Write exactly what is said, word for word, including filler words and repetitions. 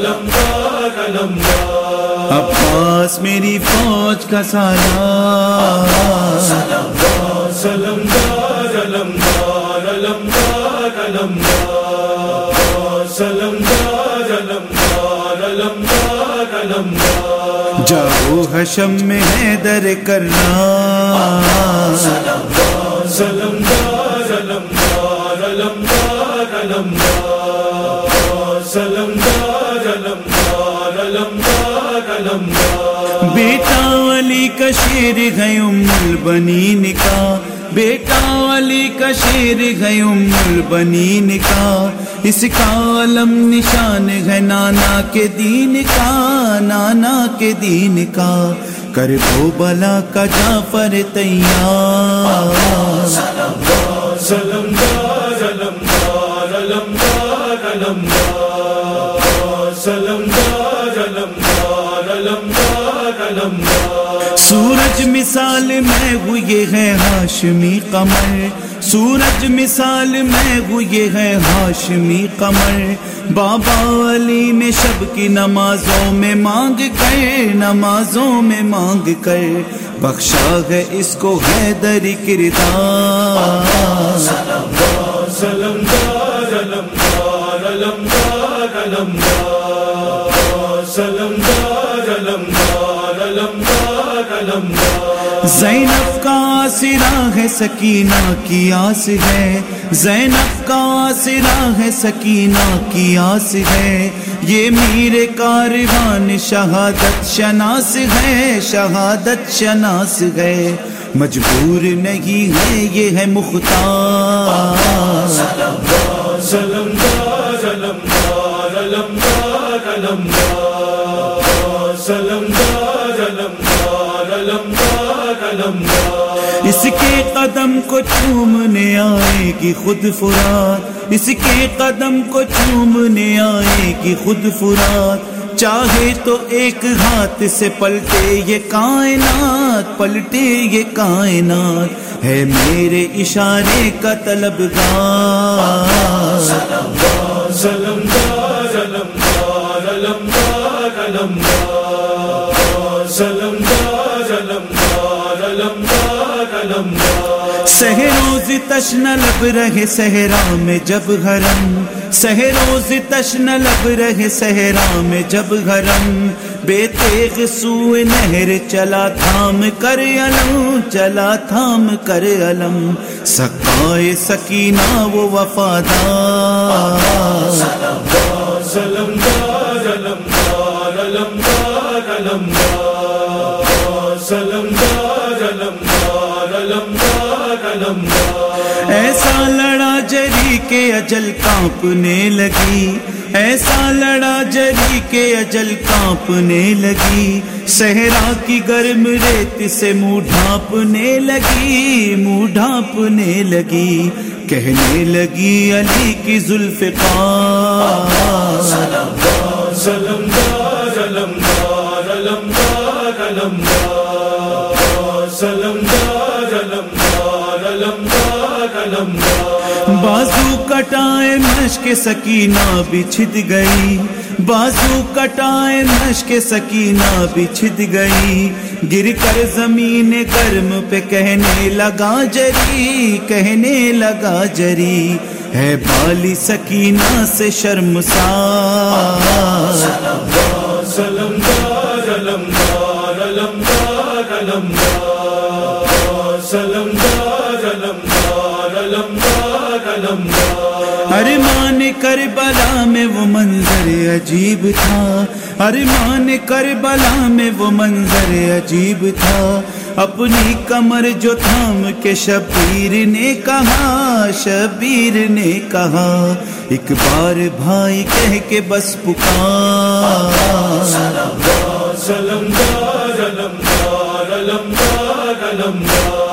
علمدار علمدار، عباس میری فوج کا سالار، سلمدار سلمدار علمدار علمدار علمدار، سلمدار علمدار علمدار علمدار، جاؤ حشم میں حیدر کرار، سلمدار سلمدار علمدار علمدار علمدار، سلمدار علمدار علمدار علمدار، بیٹا علی کا شیر ہے ام البنین کا، بیٹا علی کا شیر ہے ام البنین کا، اس کا علم نشان ہے نانا کے دین کا، نانا کے دین کا، کر وہ بلا کا جعفر تیار، سلمدار سلمدار علمدار علمدار علمدار، سلمدار علمدار علمدار علمدار، سورج مثال میں وہ یہ ہے ہاشمی قمر، سورج مثال میں وہ یہ ہے ہاشمی قمر، بابا علی میں شب کی نمازوں میں مانگ کر، نمازوں میں مانگ کر بخشا ہے اس کو حیدری کردار، سلمدار سلمدار علمدار علمدار علمدار، سلمدار علمدار علمدار علمدار، زینب کا آسرا ہے سکینہ کی آس ہے، زینب کا آسرا ہے سکینہ کی آس ہے، یہ میر کاروان شہادت شناس ہے، شہادت شناس ہے، مجبور نہیں ہے یہ ہے مختار، سلمدار سلمدار علمدار علمدار علمدار، سلمدار علمدار علمدار علمدار، اس کے قدم کو چومنے آئے گی خود فرات، اس کے قدم کو چومنے آئے گی خود فرات، چاہے تو ایک ہاتھ سے پلٹے یہ کائنات، پلٹے یہ کائنات، ہے میرے اشارے کا طلبگار، سلمدار سلمدار علمدار علمدار علمدار، سلمدار علمدار علمدار علمدار، سہروز تشن لب رہے صحرا میں جب حرم، سہروز تشن لب رہے صحرا میں جب حرم، بے تیغ سوئے نہر چلا تھام کر علم، چلا تھام کر علم، سقائے سکینہ وہ وفادار، سلمدار سلمدار علمدار علمدار علمدار، سلمدار علمدار علمدار علمدار، ایسا لڑا جری کے اجل کانپنے لگی، ایسا لڑا جری کے اجل کانپنے لگی، صحرا کی گرم ریت سے منہ ڈھانپنے لگی، منہ ڈھانپنے لگی، کہنے لگی علی کی ذوالفقار، سلمدار سلمدار علمدار علمدار علمدار، سلمدار علمدار علمدار علمدار، بازو کٹائے مشک سکینہ بچھد گئی، بازو کٹائے مشک سکینہ بچھد گئی، گر کر زمین گرم پہ کہنے لگا جری، کہنے لگا جری، ہے بالی سکینہ سے شرمسار، سلمدار سلمدار علمدار علمدار علمدار، سلمدار علمدار علمدار علمدار، ارمان کربلا میں وہ منظر عجیب تھا، ارمان کربلا میں وہ منظر عجیب تھا، اپنی کمر جو تھام کے شبیر نے کہا، شبیر نے کہا، ایک بار بھائی کہہ کے بس پکار، سلمدار سلمدار علمدار علمدار علمدار،